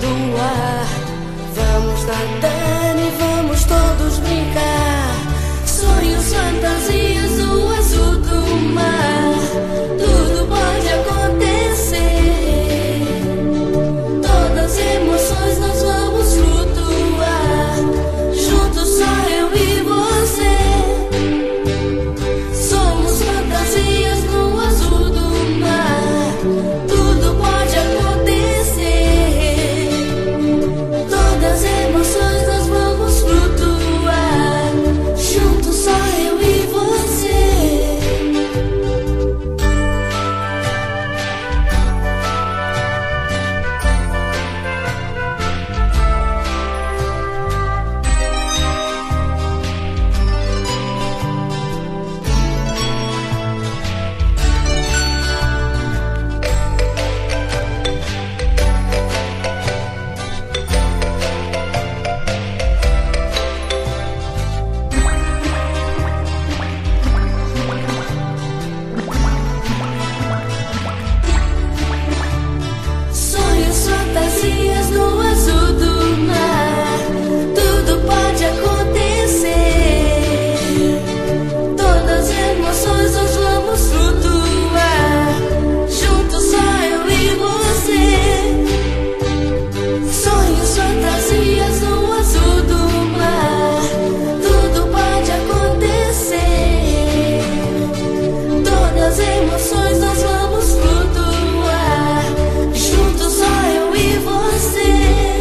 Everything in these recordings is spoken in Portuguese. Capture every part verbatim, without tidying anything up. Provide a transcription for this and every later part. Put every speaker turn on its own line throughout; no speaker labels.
flutuar. Vamos nadar e vamos todos brincar. Sonhos, fantasias, o azul do mar. Tudo pode acontecer. Todas as emoções nós vamos flutuar. Juntos só eu e você. Somos fantasias no azul do mar. Tudo pode acontecer. Todas as emoções nós vamos flutuar. Juntos só eu e você. Sonhos, fantasias no azul do mar. Tudo pode acontecer. Todas as emoções nós vamos flutuar. Juntos só eu e você. Sonhos, fantasias no azul do mar. Tudo pode acontecer. Todas as emoções nós vamos flutuar. Juntos só eu e você.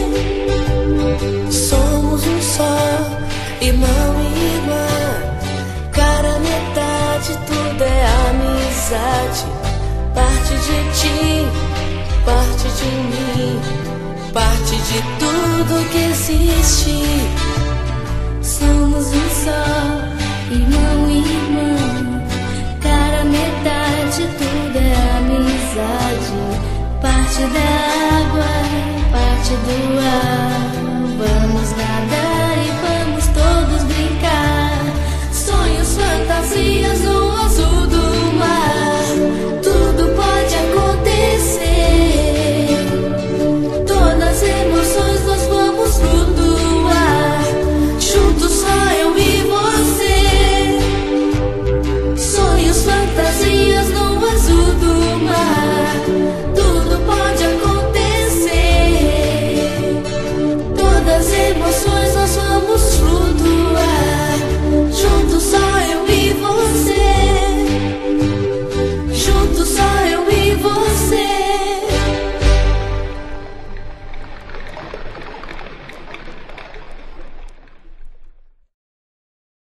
Somos um só, irmão e irmã. Cara, metade, tudo é amizade. Parte de ti, parte de mim, parte de tudo que existe. Somos um só, irmão e irmã. Cara, metade, tudo é amizade. Parte da água, parte do ar. Vamos nadar